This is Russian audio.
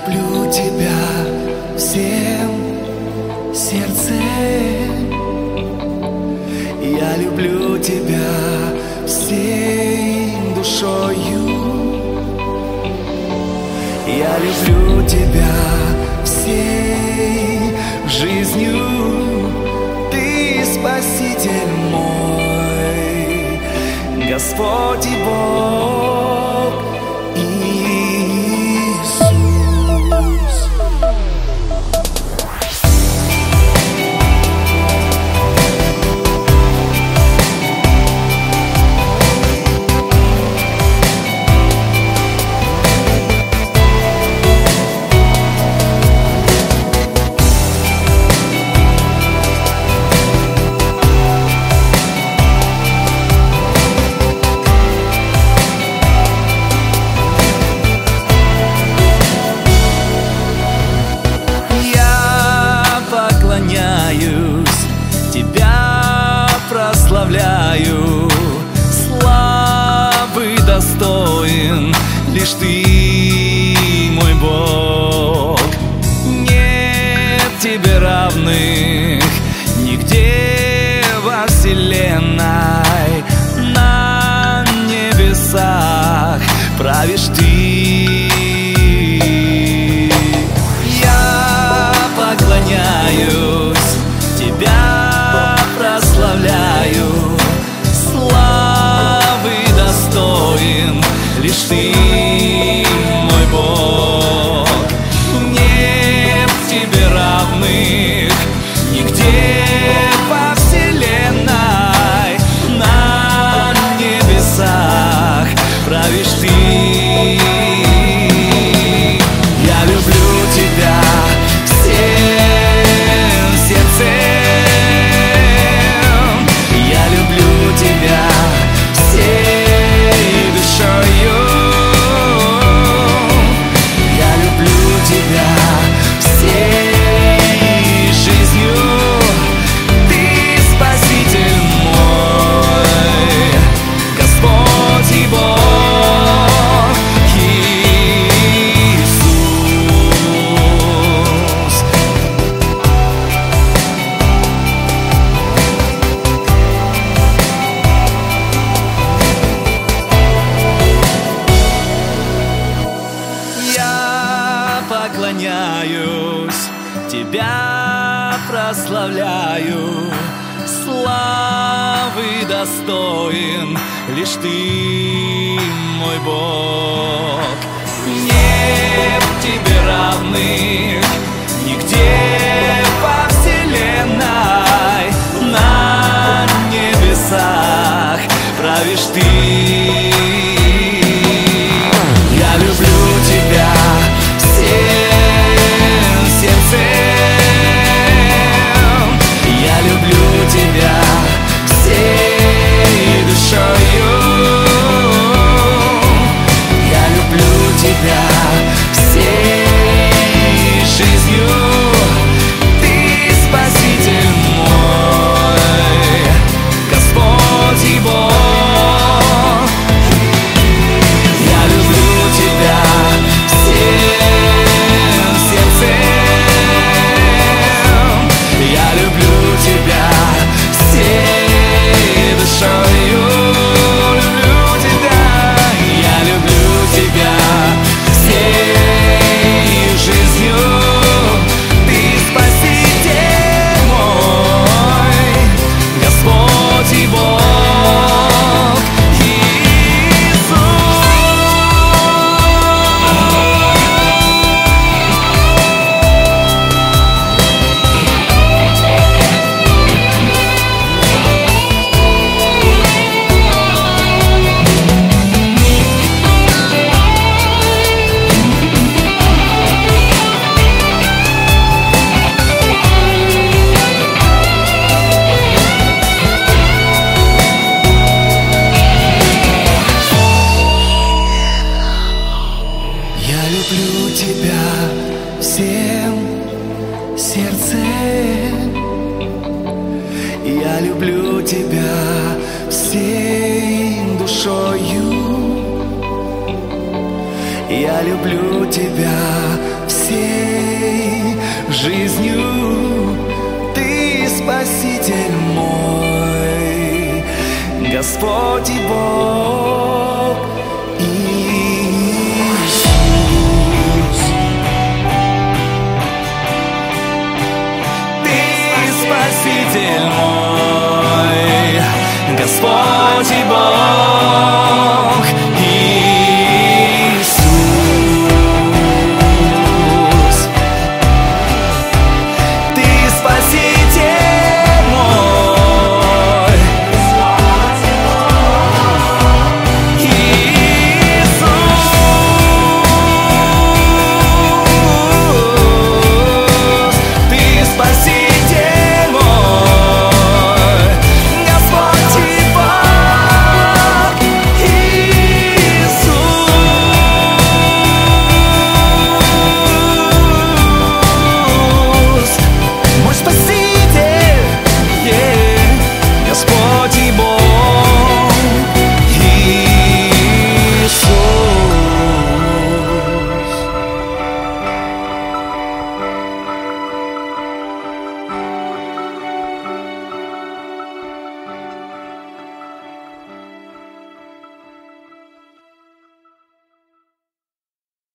люблю тебя всем сердцем. Я люблю тебя всей душою. Я люблю тебя всей жизнью. Ты Спаситель мой, Господь и Бог Иисус. Тебя прославляю, славы достоин лишь Ты, мой Бог. Нет тебе равных нигде во вселенной, на небесах правишь Ты. Я поклоняюсь, Тебя прославляю, славы достоин лишь Ты, мой Бог. Нет тебе равных нигде во вселенной, на небесах правишь Ты. Я люблю Тебя всем сердцем. Я люблю Тебя всей душою. Я люблю Тебя всей жизнью. Ты Спаситель мой, Господь и Бог Иисус. Я поклоняюсь, Тебя прославляю, славы достоин лишь Ты, мой Бог. Нет тебе равных нигде во вселенной, на небесах правишь Ты. Я люблю Тебя всем сердцем. Я люблю Тебя всей душою. Я люблю Тебя всей жизнью. Ты Спаситель мой, Господь и Бог. Я люблю Тебя всем сердцем. Я люблю Тебя всей душою. Люблю Тебя, я люблю Тебя всей жизнью. Ты Спаситель мой, Господь и Бог Иисус. Я люблю Тебя всем сердцем. Я люблю Тебя всей душою. Я люблю Тебя всем всей жизнью. Ты Спаситель мой, Господь и Бог Иисус. Ты Спаситель мой,